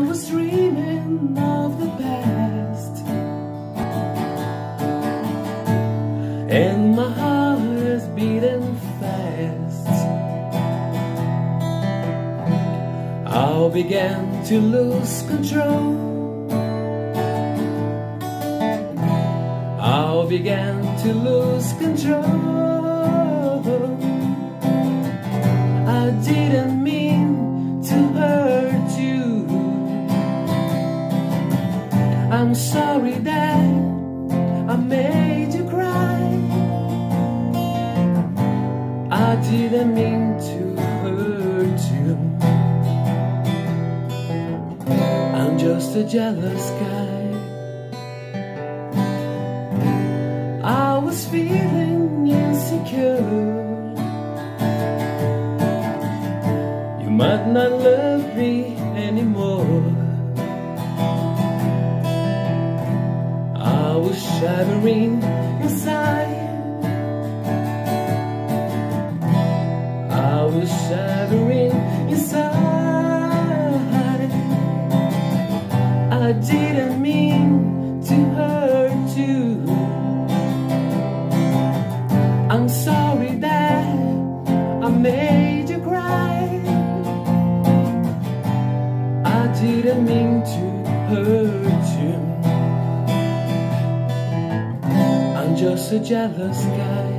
was dreaming of the past, and my heart is beating fast. I began to lose control. I began to lose control. I didn't mean to hurt you. I'm sorry that I made you cry. I didn't mean to hurt you. I'm just a jealous guy. I was feeling insecure. You might not love me anymore. I was shivering inside. I was shivering inside. I didn't mean to hurt you. I'm sorry that I made you cry. I didn't mean to hurt you. I'm just a jealous guy.